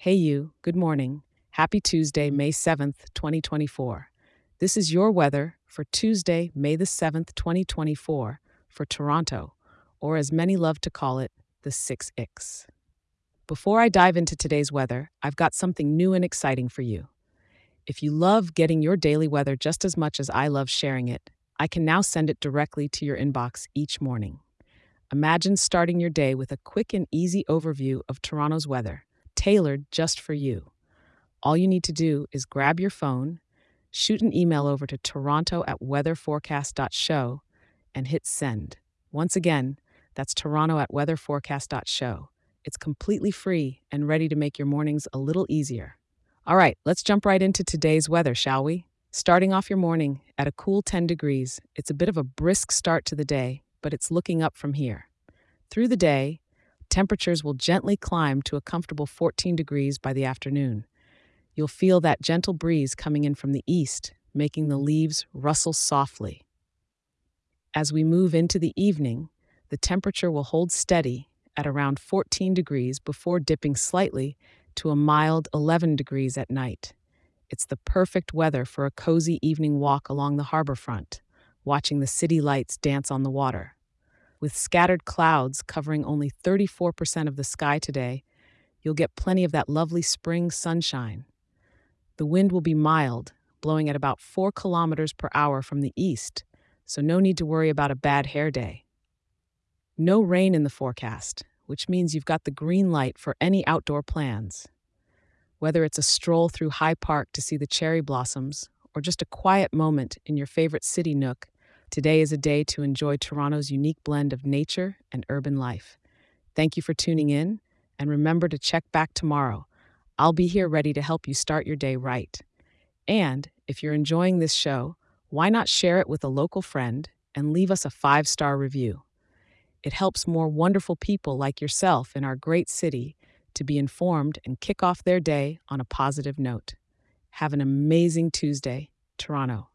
Hey, you, good morning. Happy Tuesday, May 7th, 2024. This is your weather for Tuesday, May the 7th, 2024, for Toronto, or as many love to call it, the 6X. Before I dive into today's weather, I've got something new and exciting for you. If you love getting your daily weather just as much as I love sharing it, I can now send it directly to your inbox each morning. Imagine starting your day with a quick and easy overview of Toronto's weather, tailored just for you. All you need to do is grab your phone, shoot an email over to toronto@weatherforecast.show, and hit send. Once again, that's toronto@weatherforecast.show. It's completely free and ready to make your mornings a little easier. All right, let's jump right into today's weather, shall we? Starting off your morning at a cool 10 degrees, it's a bit of a brisk start to the day, but it's looking up from here. Through the day, temperatures will gently climb to a comfortable 14 degrees by the afternoon. You'll feel that gentle breeze coming in from the east, making the leaves rustle softly. As we move into the evening, the temperature will hold steady at around 14 degrees before dipping slightly to a mild 11 degrees at night. It's the perfect weather for a cozy evening walk along the harbor front, watching the city lights dance on the water. With scattered clouds covering only 34% of the sky today, you'll get plenty of that lovely spring sunshine. The wind will be mild, blowing at about 4 kilometers per hour from the east, so no need to worry about a bad hair day. No rain in the forecast, which means you've got the green light for any outdoor plans. Whether it's a stroll through High Park to see the cherry blossoms or just a quiet moment in your favorite city nook, today is a day to enjoy Toronto's unique blend of nature and urban life. Thank you for tuning in, and remember to check back tomorrow. I'll be here ready to help you start your day right. And if you're enjoying this show, why not share it with a local friend and leave us a 5-star review? It helps more wonderful people like yourself in our great city to be informed and kick off their day on a positive note. Have an amazing Tuesday, Toronto.